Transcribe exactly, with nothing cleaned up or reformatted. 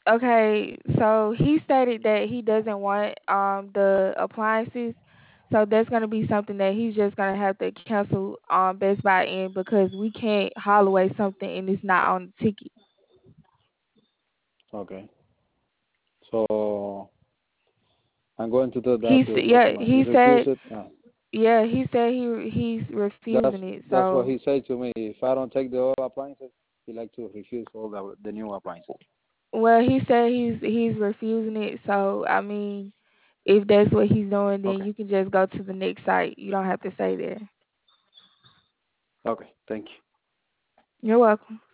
Okay, so he stated that he doesn't want um the appliances, so that's gonna be something that he's just gonna have to cancel um Best Buy in because we can't haul away something and it's not on the ticket. Okay. So I'm going to do that He's to your yeah, customer. He he refused said it. Uh, yeah, he said he he's that's refusing it. that's what So he said to me. If I don't take the old appliances, he like to refuse all the the new appliances. well, he said he's he's refusing it. So I mean, if that's what he's doing, then Okay. you can just go to the next site. You don't have to stay there. Okay. Thank you. You're welcome.